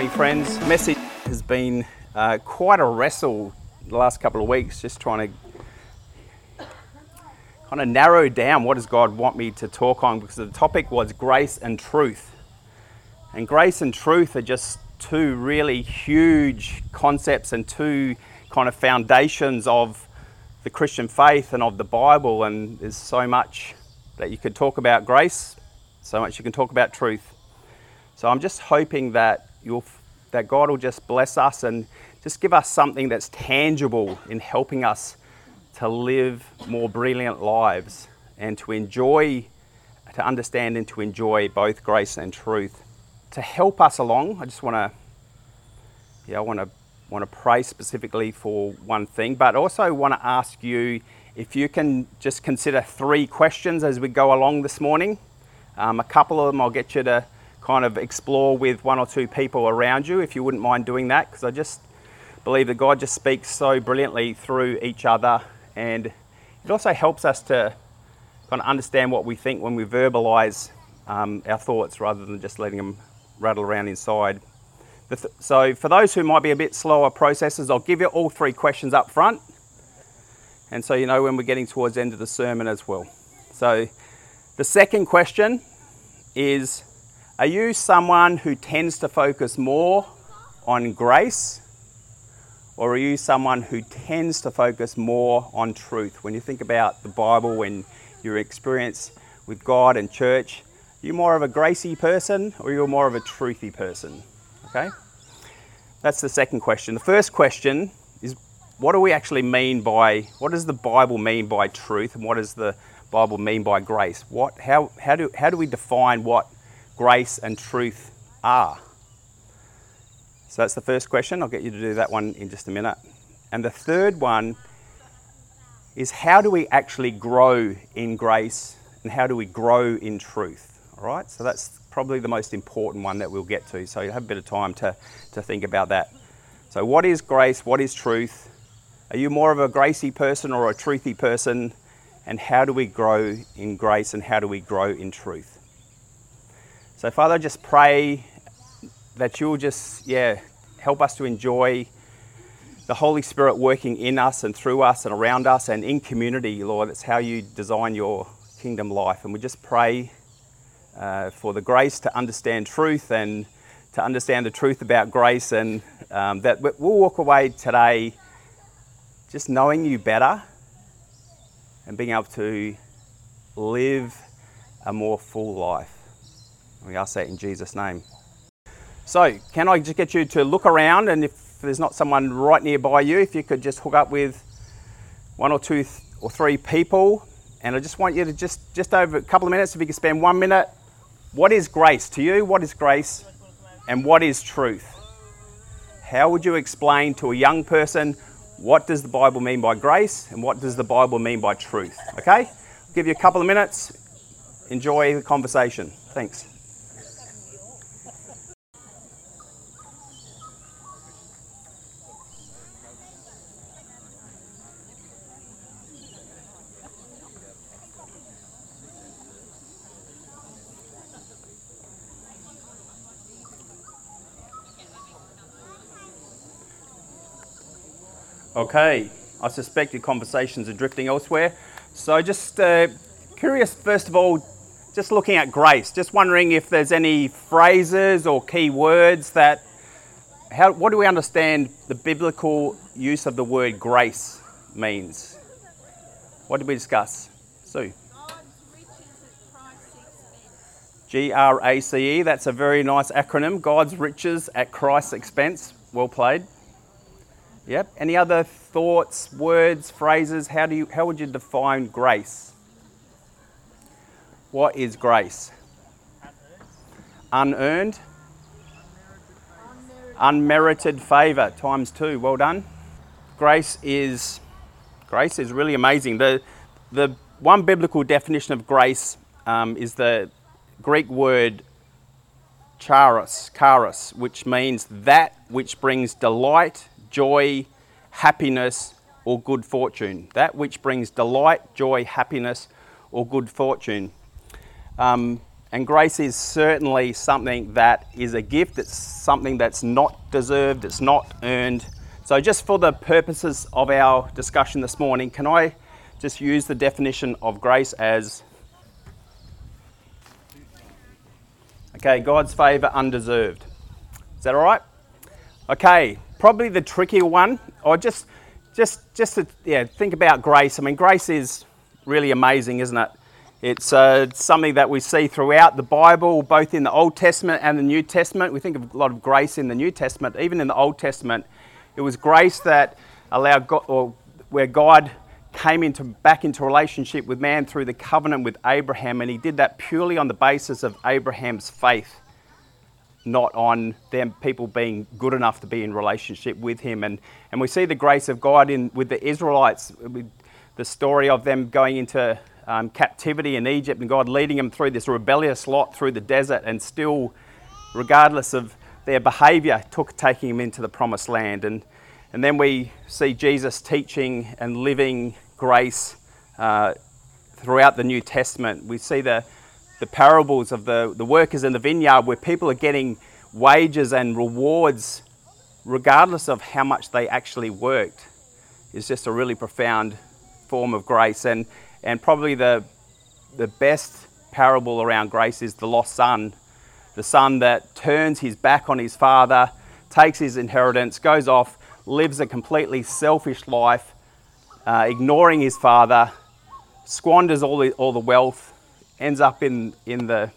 morning, friends. Message has been quite a wrestle the last couple of weeks, just trying to kind of narrow down what does God want me to talk on, because the topic was grace and truth. And grace and truth are just two really huge concepts and two kind of foundations of the Christian faith and of the Bible. And there's so much that you could talk about grace, so much you can talk about truth. So I'm just hoping that God will just bless us and just give us something that's tangible in helping us to live more brilliant lives and to understand and to enjoy both grace and truth. To help us along, I just want to pray specifically for one thing, but also want to ask you if you can just consider 3 questions as we go along this morning. A couple of them I'll get you to kind of explore with 1 or 2 people around you, if you wouldn't mind doing that, because I just believe that God just speaks so brilliantly through each other, and it also helps us to kind of understand what we think when we verbalize our thoughts rather than just letting them rattle around inside. So for those who might be a bit slower processors, I'll give you all 3 questions up front, and so you know when we're getting towards the end of the sermon as well. So the second question is, are you someone who tends to focus more on grace, or are you someone who tends to focus more on truth? When you think about the Bible and your experience with God and church, are you more of a gracey person or you're more of a truthy person? Okay? That's the second question. The first question is, what do we actually mean by, what does the Bible mean by truth, and what does the Bible mean by grace? How do we define what grace and truth are? So that's the first question. I'll get you to do that one in just a minute. And the third one is, how do we actually grow in grace and how do we grow in truth? All right, so that's probably the most important one that we'll get to. So you have a bit of time to think about that. So what is grace? What is truth? Are you more of a gracey person or a truthy person? And how do we grow in grace and how do we grow in truth? So Father, I just pray that you'll just, help us to enjoy the Holy Spirit working in us and through us and around us and in community, Lord. That's how you design your kingdom life. And we just pray for the grace to understand truth and to understand the truth about grace, and that we'll walk away today just knowing you better and being able to live a more full life. We ask that in Jesus' name. So, can I just get you to look around, and if there's not someone right nearby you, if you could just hook up with 1 or 2 or 3 people, and I just want you to just over a couple of minutes, if you could spend 1 minute. What is grace to you? What is grace? And what is truth? How would you explain to a young person, what does the Bible mean by grace and what does the Bible mean by truth? Okay? I'll give you a couple of minutes. Enjoy the conversation. Thanks. Okay, I suspect your conversations are drifting elsewhere. So just curious, first of all, just looking at grace, just wondering if there's any phrases or key words that, what do we understand the biblical use of the word grace means? What did we discuss? Sue? GRACE, that's a very nice acronym, God's riches at Christ's expense. Well played. Yep. Any other thoughts, words, phrases? How would you define grace? What is grace? Unearned. Unmerited favour, times 2. Well done. Grace is really amazing. The one biblical definition of grace is the Greek word charis, which means that which brings delight, joy, happiness, or good fortune. That which brings delight, joy, happiness, or good fortune. And And grace is certainly something that is a gift. It's something that's not deserved, it's not earned. So just for the purposes of our discussion this morning, can I just use the definition of grace as, okay, God's favour undeserved. Is that all right? Okay, probably the trickier one, or just to think about grace. I mean, grace is really amazing, isn't it? It's something that we see throughout the Bible, both in the Old Testament and the New Testament. We think of a lot of grace in the New Testament. Even in the Old Testament, it was grace that allowed God, or where God came back into relationship with man through the covenant with Abraham, and he did that purely on the basis of Abraham's faith, not on them people being good enough to be in relationship with him. And we see the grace of God with the Israelites, with the story of them going into captivity in Egypt and God leading them through this rebellious lot through the desert, and still, regardless of their behaviour, taking them into the promised land. And then we see Jesus teaching and living grace throughout the New Testament. We see the parables of the workers in the vineyard, where people are getting wages and rewards regardless of how much they actually worked. It's just a really profound form of grace. And probably the best parable around grace is the lost son. The son that turns his back on his father, takes his inheritance, goes off, lives a completely selfish life, ignoring his father, squanders all the wealth, ends up in the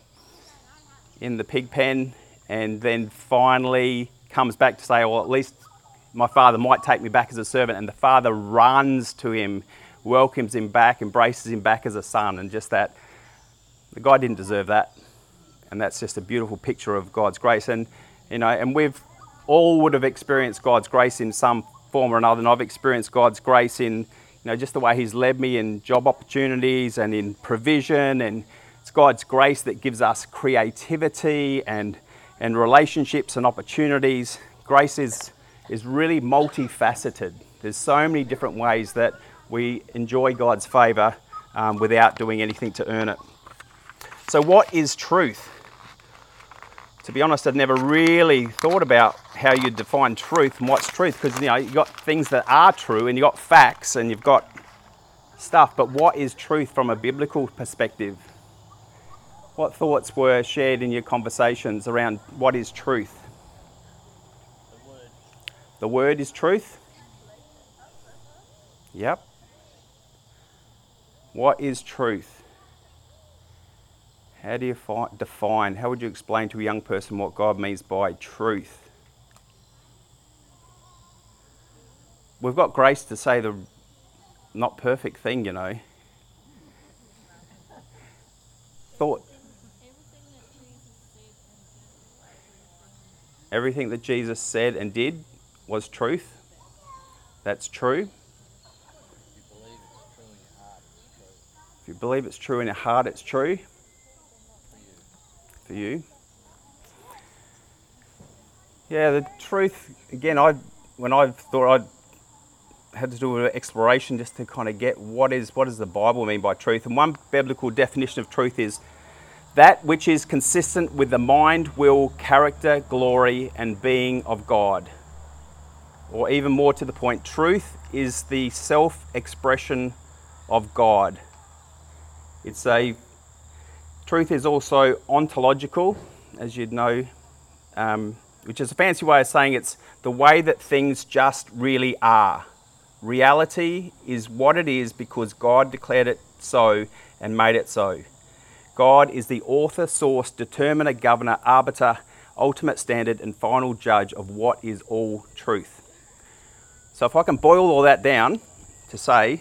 pig pen, and then finally comes back to say, well, at least my father might take me back as a servant. And the father runs to him, welcomes him back, embraces him back as a son. And just that, the guy didn't deserve that. And that's just a beautiful picture of God's grace. And we've all would have experienced God's grace in some form or another. And I've experienced God's grace in just the way he's led me in job opportunities and in provision. And it's God's grace that gives us creativity and relationships and opportunities. Grace is really multifaceted. There's so many different ways that we enjoy God's favour without doing anything to earn it. So what is truth? To be honest, I'd never really thought about how you define truth and what's truth, because you've got things that are true and you've got facts and you've got stuff, but what is truth from a biblical perspective? What thoughts were shared in your conversations around what is truth? The word. The word is truth? Yep. What is truth? How do you define, how would you explain to a young person what God means by truth? We've got grace to say the not perfect thing, Thought. Everything that Jesus said and did was truth. That's true. If you believe it's true in your heart, it's true. For you. Yeah, the truth, again, when I thought I had to do an exploration just to kind of get what does the Bible mean by truth. And one biblical definition of truth is that which is consistent with the mind, will, character, glory, and being of God. Or even more to the point, truth is the self-expression of God. Truth is also ontological, as you'd know, which is a fancy way of saying it's the way that things just really are. Reality is what it is because God declared it so and made it so. God is the author, source, determiner, governor, arbiter, ultimate standard, and final judge of what is all truth. So if I can boil all that down to say,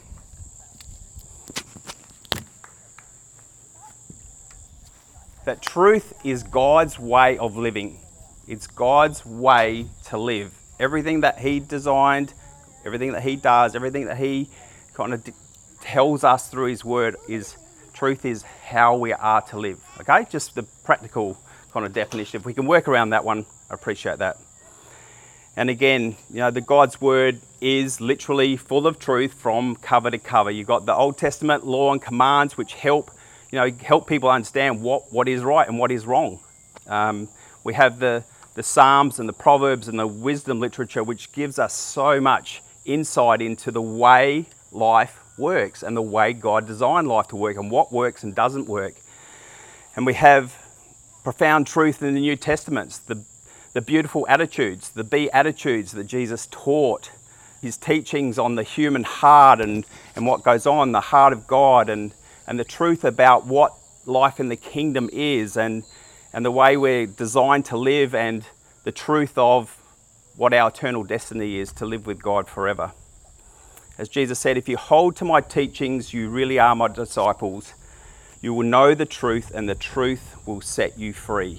that truth is God's way of living. It's God's way to live. Everything that he designed, everything that he does, everything that he kind of tells us through his word is truth is how we are to live. Okay? Just the practical kind of definition. If we can work around that one, I appreciate that. And again, the God's word is literally full of truth from cover to cover. You've got the Old Testament law and commands which help help people understand what is right and what is wrong. We have the Psalms and the Proverbs and the wisdom literature, which gives us so much insight into the way life works and the way God designed life to work and what works and doesn't work. And we have profound truth in the New Testaments, the beautiful attitudes, the Beatitudes that Jesus taught, his teachings on the human heart and what goes on, the heart of God, and the truth about what life in the kingdom is, and the way we're designed to live, and the truth of what our eternal destiny is, to live with God forever. As Jesus said, if you hold to my teachings, you really are my disciples. You will know the truth, and the truth will set you free.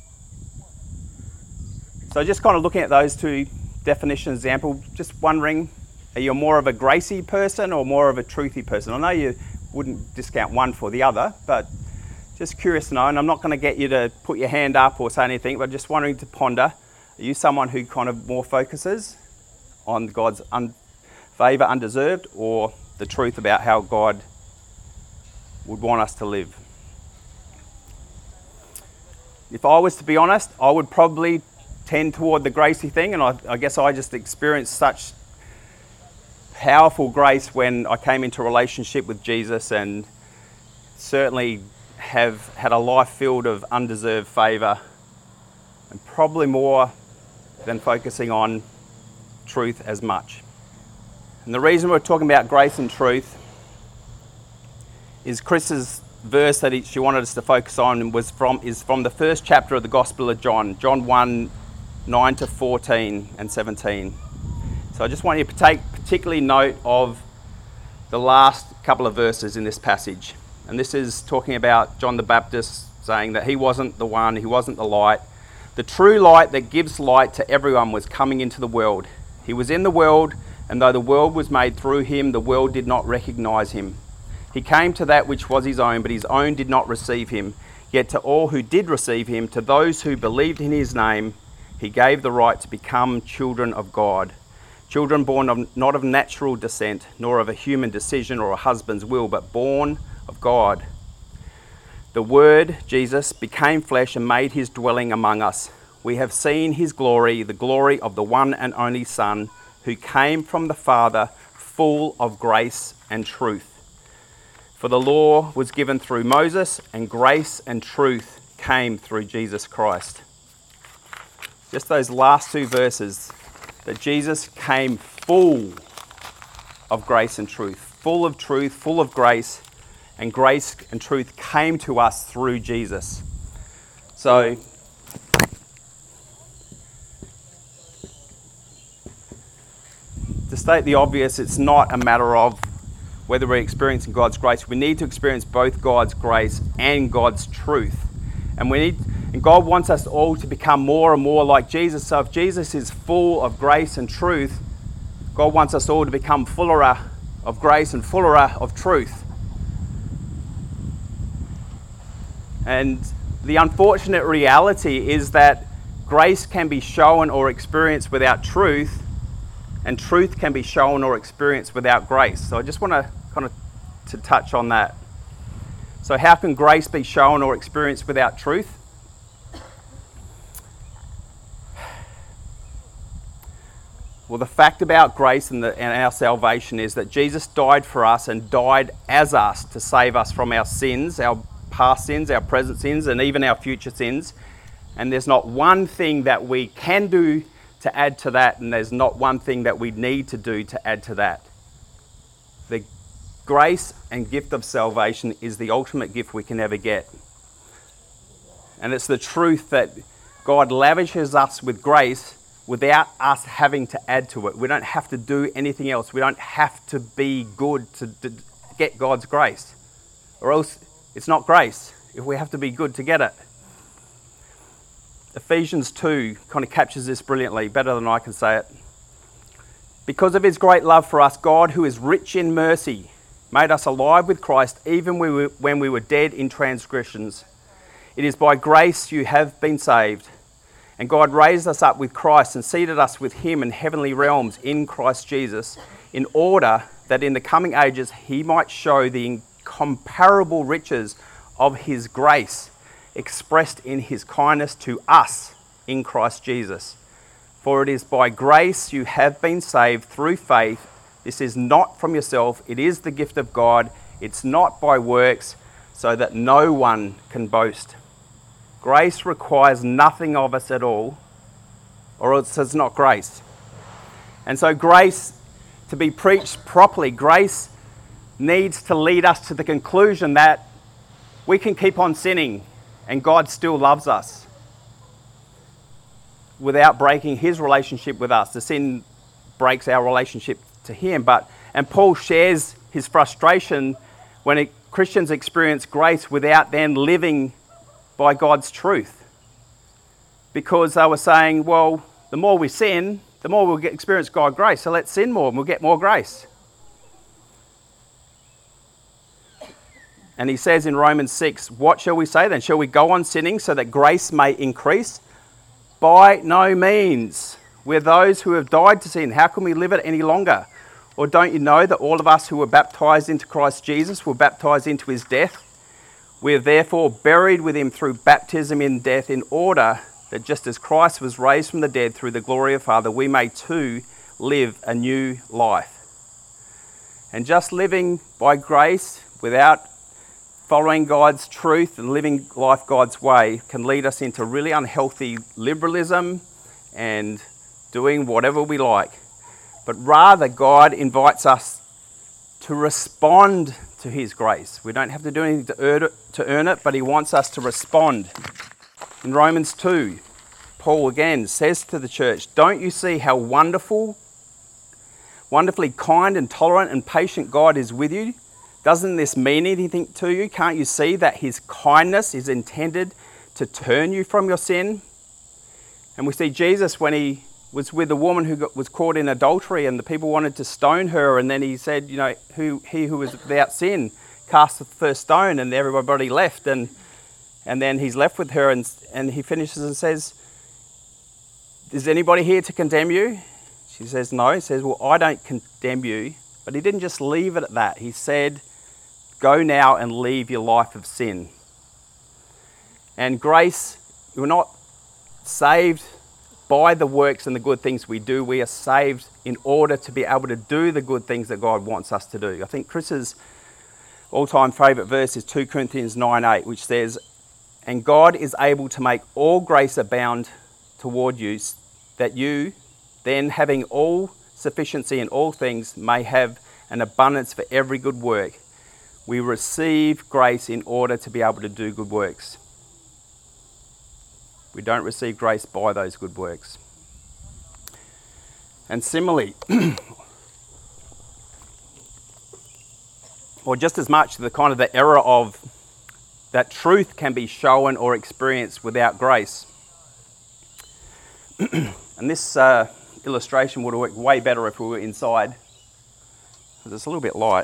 So just kind of looking at those two definition example, just wondering, are you more of a gracey person or more of a truthy person? I know you wouldn't discount one for the other, but just curious to know, and I'm not going to get you to put your hand up or say anything, but just wondering to ponder, are you someone who kind of more focuses on God's favour undeserved, or the truth about how God would want us to live? If I was to be honest, I would probably tend toward the gracey thing, and I guess I just experienced such powerful grace when I came into a relationship with Jesus, and certainly have had a life filled of undeserved favour, and probably more than focusing on truth as much. And the reason we're talking about grace and truth is Chris's verse that she wanted us to focus on is from the first chapter of the Gospel of John 1, 9 to 14 and 17. So I just want you to take particularly note of the last couple of verses in this passage. And this is talking about John the Baptist saying that he wasn't the one, he wasn't the light. The true light that gives light to everyone was coming into the world. He was in the world, and though the world was made through him, the world did not recognize him. He came to that which was his own, but his own did not receive him. Yet to all who did receive him, to those who believed in his name, he gave the right to become children of God. Children born not of natural descent, nor of a human decision or a husband's will, but born of God. The Word, Jesus, became flesh and made his dwelling among us. We have seen his glory, the glory of the one and only Son, who came from the Father, full of grace and truth. For the law was given through Moses, and grace and truth came through Jesus Christ. Just those last two verses, that Jesus came full of grace and truth, full of truth, full of grace and truth came to us through Jesus. So, to state the obvious, it's not a matter of whether we're experiencing God's grace. We need to experience both God's grace and God's truth. And God wants us all to become more and more like Jesus. So if Jesus is full of grace and truth, God wants us all to become fuller of grace and fuller of truth. And the unfortunate reality is that grace can be shown or experienced without truth, and truth can be shown or experienced without grace. So I just want to to touch on that. So how can grace be shown or experienced without truth? Well, the fact about grace and our salvation is that Jesus died for us and died as us to save us from our sins, our past sins, our present sins, and even our future sins. And there's not one thing that we can do to add to that, and there's not one thing that we need to do to add to that. The grace and gift of salvation is the ultimate gift we can ever get. And it's the truth that God lavishes us with grace without us having to add to it. We don't have to do anything else. We don't have to be good to get God's grace. Or else it's not grace if we have to be good to get it. Ephesians 2 kind of captures this brilliantly, better than I can say it. Because of his great love for us, God, who is rich in mercy, made us alive with Christ even when we were dead in transgressions. It is by grace you have been saved. And God raised us up with Christ and seated us with him in heavenly realms in Christ Jesus, in order that in the coming ages he might show the incomparable riches of his grace expressed in his kindness to us in Christ Jesus. For it is by grace you have been saved through faith. This is not from yourself, it is the gift of God. It's not by works, so that no one can boast. Grace requires nothing of us at all, or else it's not grace. And so grace, to be preached properly, grace needs to lead us to the conclusion that we can keep on sinning and God still loves us without breaking his relationship with us. The sin breaks our relationship to him. And Paul shares his frustration when Christians experience grace without then living by God's truth. Because they were saying, well, the more we sin, the more we'll experience God's grace. So let's sin more and we'll get more grace. And he says in Romans 6, what shall we say then? Shall we go on sinning so that grace may increase? By no means. We're those who have died to sin. How can we live it any longer? Or don't you know that all of us who were baptized into Christ Jesus were baptized into his death? We are therefore buried with him through baptism in death, in order that just as Christ was raised from the dead through the glory of Father, we may too live a new life. And just living by grace without following God's truth and living life God's way can lead us into really unhealthy liberalism and doing whatever we like. But rather, God invites us to respond to his grace. We don't have to do anything to earn it, but he wants us to respond. In Romans 2, Paul again says to the church, don't you see how wonderfully kind and tolerant and patient God is with you? Doesn't this mean anything to you? Can't you see that his kindness is intended to turn you from your sin? And we see Jesus when he was with a woman who was caught in adultery and the people wanted to stone her, and then he said, he who was without sin cast the first stone, and everybody left, and then he's left with her, and he finishes and says, is anybody here to condemn you? She says no. He says, well, I don't condemn you. But he didn't just leave it at that. He said, go now and leave your life of sin. And grace, we're not saved by the works and the good things we do. We are saved in order to be able to do the good things that God wants us to do. I think Chris's all-time favourite verse is 2 Corinthians 9:8, which says, and God is able to make all grace abound toward you, that you, then having all sufficiency in all things, may have an abundance for every good work. We receive grace in order to be able to do good works. We don't receive grace by those good works. And similarly, or just as much the kind of the error of that truth can be shown or experienced without grace. And this illustration would work way better if we were inside, because it's a little bit light.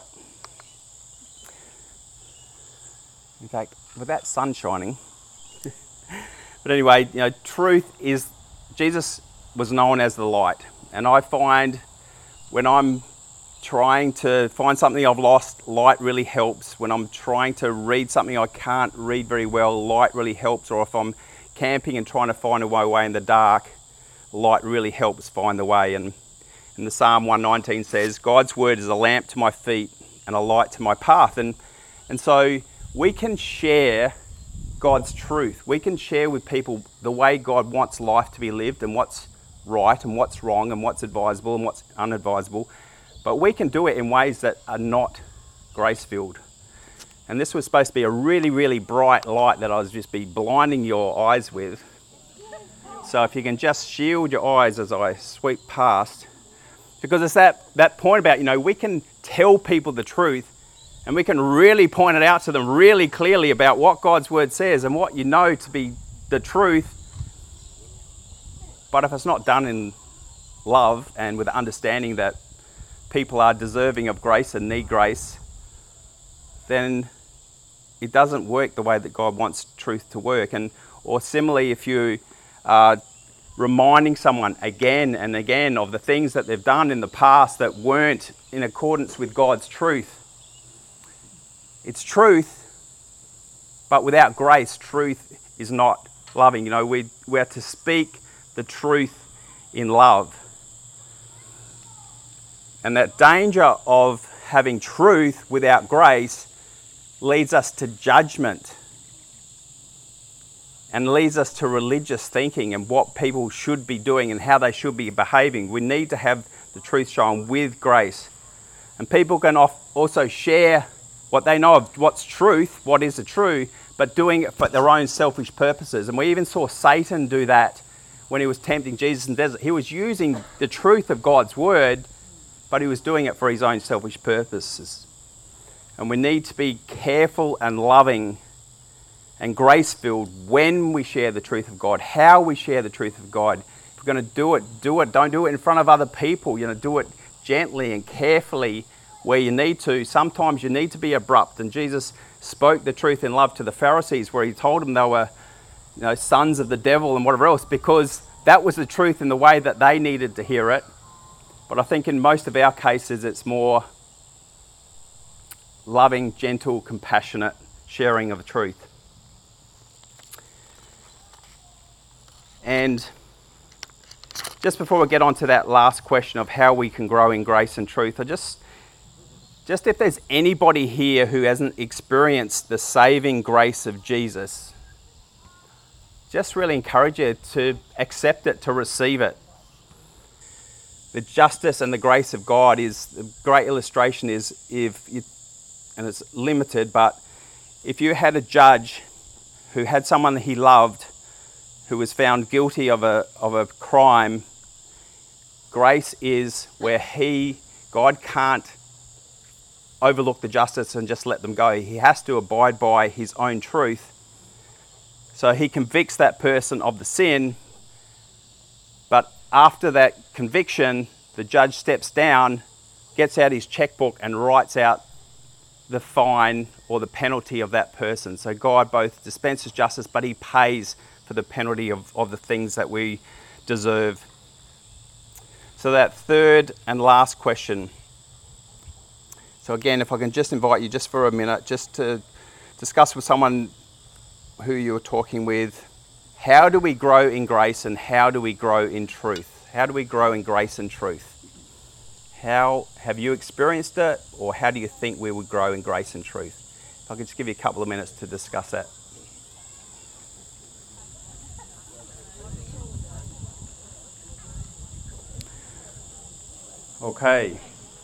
In fact, with that sun shining. But anyway, truth is, Jesus was known as the light. And I find when I'm trying to find something I've lost, light really helps. When I'm trying to read something I can't read very well, light really helps. Or if I'm camping and trying to find a way in the dark, light really helps find the way. And the Psalm 119 says, God's word is a lamp to my feet and a light to my path. And so we can share God's truth. We can share with people the way God wants life to be lived, and what's right and what's wrong and what's advisable and what's unadvisable. But we can do it in ways that are not grace-filled. And this was supposed to be a really, really bright light that I was just be blinding your eyes with. So if you can just shield your eyes as I sweep past. Because it's that point about, we can tell people the truth, and we can really point it out to them really clearly about what God's word says and what you know to be the truth. But if it's not done in love and with understanding that people are deserving of grace and need grace, then it doesn't work the way that God wants truth to work. Or similarly, if you are reminding someone again and again of the things that they've done in the past that weren't in accordance with God's truth, it's truth, But without grace, truth is not loving. You know, we are to speak the truth in love. And that danger of having truth without grace leads us to judgment and leads us to religious thinking and what people should be doing and how they should be behaving. We need to have the truth shown with grace. And people can also share what they know of what's truth, what is the truth, but doing it for their own selfish purposes. And we even saw Satan do that when he was tempting Jesus in the desert. He was using the truth of God's word, but he was doing it for his own selfish purposes. And we need to be careful and loving and grace-filled when we share the truth of God, how we share the truth of God. If we're going to do it. Don't do it in front of other people. You know, do it gently and carefully where you need to. Sometimes you need to be abrupt. And Jesus spoke the truth in love to the Pharisees, where he told them they were, you know, sons of the devil and whatever else, because that was the truth in the way that they needed to hear it. But I think in most of our cases, it's more loving, gentle, compassionate sharing of the truth. And just before we get on to that last question of how we can grow in grace and truth, I just if there's anybody here who hasn't experienced the saving grace of Jesus, just really encourage you to accept it, to receive it. The justice and the grace of God is, a great illustration is and it's limited, but if you had a judge who had someone that he loved who was found guilty of a crime, grace is where God can't overlook the justice and just let them go. He has to abide by his own truth. So he convicts that person of the sin, but after that conviction, the judge steps down, gets out his checkbook and writes out the fine or the penalty of that person. So God both dispenses justice, but he pays for the penalty of the things that we deserve. So that third and last question. So again, if I can just invite you just for a minute, just to discuss with someone who you're talking with, how do we grow in grace and how do we grow in truth? How do we grow in grace and truth? How have you experienced it, or how do you think we would grow in grace and truth? If I could just give you a couple of minutes to discuss that. Okay.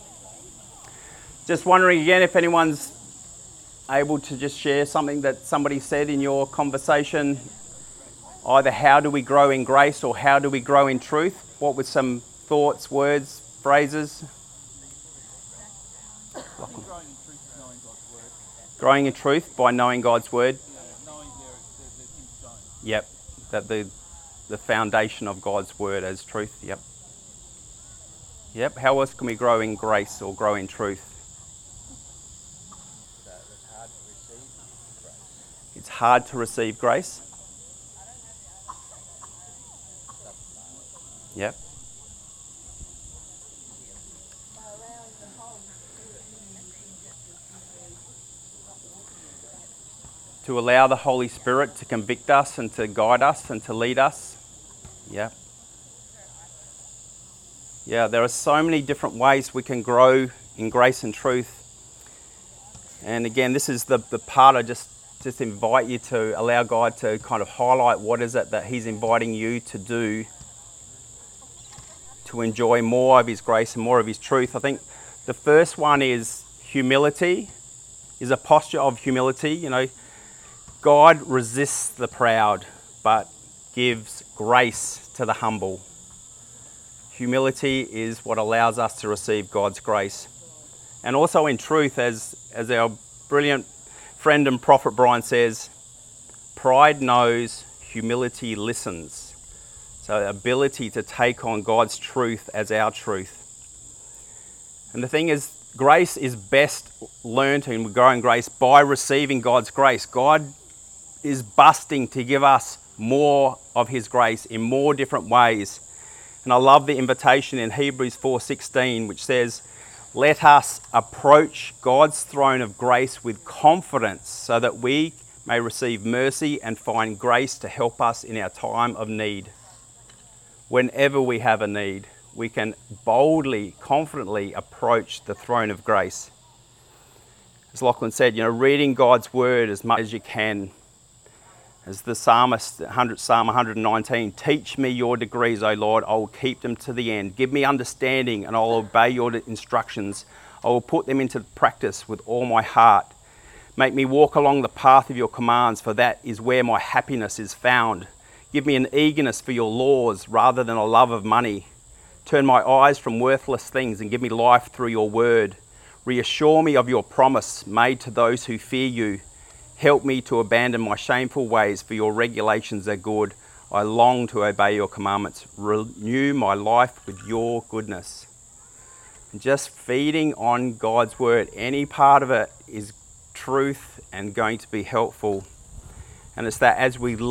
Just wondering again if anyone's able to just share something that somebody said in your conversation, either how do we grow in grace or how do we grow in truth? What were some thoughts, words, phrases? Growing in truth by knowing God's word. Yep, that the foundation of God's word as truth. Yep. Yep. How else can we grow in grace or grow in truth? It's hard to receive grace. Yep. To allow the Holy Spirit to convict us and to guide us and to lead us. Yep. Yeah, there are so many different ways we can grow in grace and truth. And again, this is the part I just invite you to allow God to kind of highlight what is it that he's inviting you to do to enjoy more of his grace and more of his truth. I think the first one is humility, is a posture of humility. You know, God resists the proud, but gives grace to the humble. Humility is what allows us to receive God's grace. And also in truth, as our brilliant friend and prophet Brian says, pride knows, humility listens. So the ability to take on God's truth as our truth. And the thing is, grace is best learned and we grow in grace by receiving God's grace. God is busting to give us more of his grace in more different ways. And I love the invitation in Hebrews 4:16, which says, let us approach God's throne of grace with confidence so that we may receive mercy and find grace to help us in our time of need. Whenever we have a need, we can boldly, confidently approach the throne of grace. As Lachlan said, reading God's word as much as you can. As the psalmist, Psalm 119, teach me your decrees, O Lord, I will keep them to the end. Give me understanding and I will obey your instructions. I will put them into practice with all my heart. Make me walk along the path of your commands, for that is where my happiness is found. Give me an eagerness for your laws rather than a love of money. Turn my eyes from worthless things and give me life through your word. Reassure me of your promise made to those who fear you. Help me to abandon my shameful ways, for your regulations are good. I long to obey your commandments. Renew my life with your goodness. And just feeding on God's word, any part of it is truth and going to be helpful. And it's that as we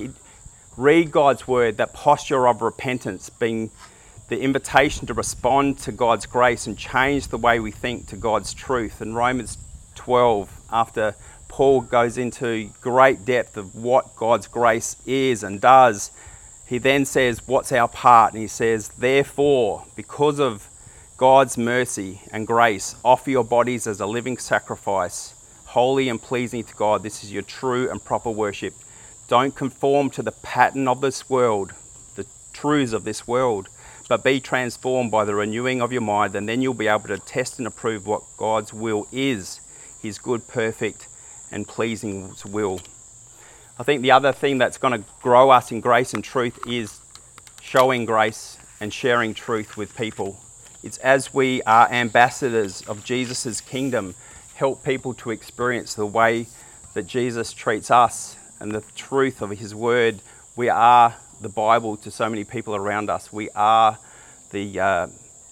read God's word, that posture of repentance being the invitation to respond to God's grace and change the way we think to God's truth. In Romans 12, after Paul goes into great depth of what God's grace is and does, he then says, what's our part? And he says, therefore, because of God's mercy and grace, offer your bodies as a living sacrifice, holy and pleasing to God. This is your true and proper worship. Don't conform to the pattern of this world, the truths of this world, but be transformed by the renewing of your mind, and then you'll be able to test and approve what God's will is, his good, perfect, and pleasing will. I think the other thing that's going to grow us in grace and truth is showing grace and sharing truth with people. It's as we are ambassadors of Jesus' kingdom, help people to experience the way that Jesus treats us and the truth of his word. We are the Bible to so many people around us. We are the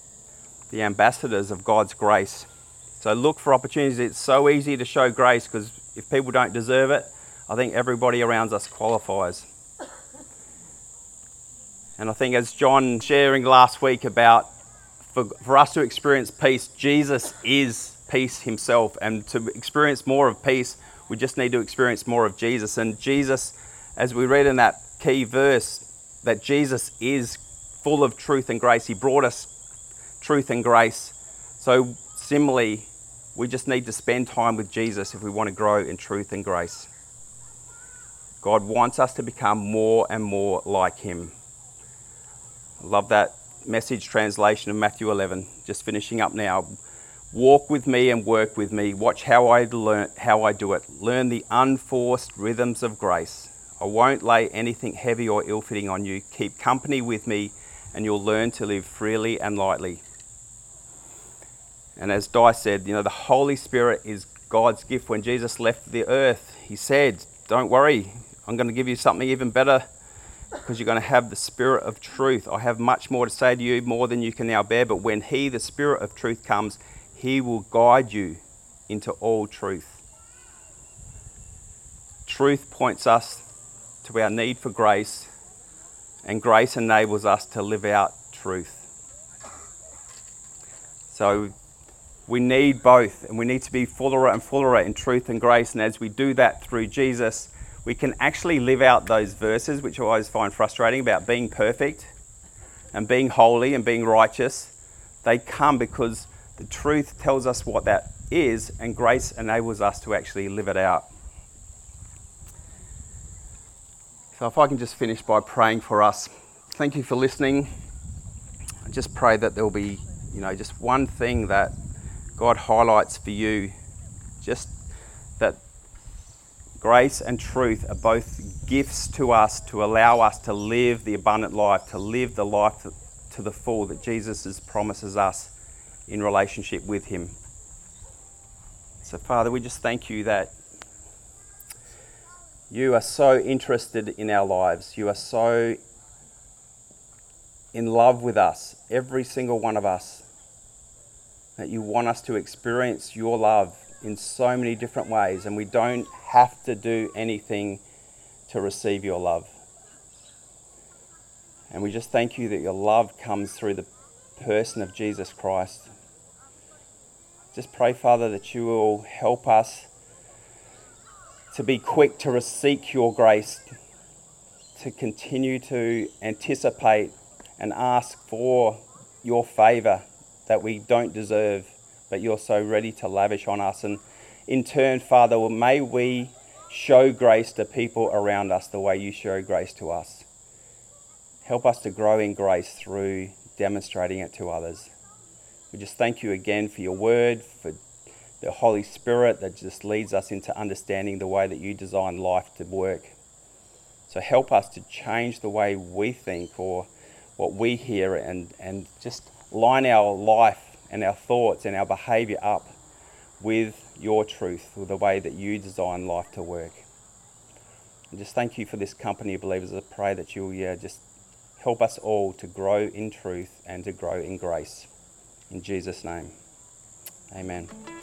ambassadors of God's grace. So look for opportunities. It's so easy to show grace because if people don't deserve it, I think everybody around us qualifies. And I think as John sharing last week about for us to experience peace, Jesus is peace himself. And to experience more of peace, we just need to experience more of Jesus. And Jesus, as we read in that key verse, that Jesus is full of truth and grace. He brought us truth and grace. So similarly, we just need to spend time with Jesus if we want to grow in truth and grace. God wants us to become more and more like him. I love that Message translation of Matthew 11. Just finishing up now. Walk with me and work with me. Watch how I do it. Learn the unforced rhythms of grace. I won't lay anything heavy or ill-fitting on you. Keep company with me and you'll learn to live freely and lightly. And as Di said, the Holy Spirit is God's gift. When Jesus left the earth, he said, don't worry, I'm going to give you something even better because you're going to have the Spirit of truth. I have much more to say to you, more than you can now bear. But when he, the Spirit of truth, comes, he will guide you into all truth. Truth points us to our need for grace, and grace enables us to live out truth. So we need both, and we need to be fuller and fuller in truth and grace. And as we do that through Jesus, we can actually live out those verses, which I always find frustrating, about being perfect and being holy and being righteous. They come because the truth tells us what that is, and grace enables us to actually live it out. So if I can just finish by praying for us. Thank you for listening. I just pray that there'll be, just one thing that God highlights for you, just that grace and truth are both gifts to us to allow us to live the abundant life, to live the life to the full that Jesus promises us in relationship with him. So Father, we just thank you that you are so interested in our lives. You are so in love with us, every single one of us, that you want us to experience your love in so many different ways, and we don't have to do anything to receive your love. And we just thank you that your love comes through the person of Jesus Christ. Just pray, Father, that you will help us to be quick to seek your grace, to continue to anticipate and ask for your favour that we don't deserve, but you're so ready to lavish on us. And in turn, Father, may we show grace to people around us the way you show grace to us. Help us to grow in grace through demonstrating it to others. We just thank you again for your word, for the Holy Spirit that just leads us into understanding the way that you design life to work. So help us to change the way we think or what we hear and just line our life and our thoughts and our behaviour up with your truth, with the way that you design life to work. And just thank you for this company of believers. I pray that you'll just help us all to grow in truth and to grow in grace. In Jesus' name, amen.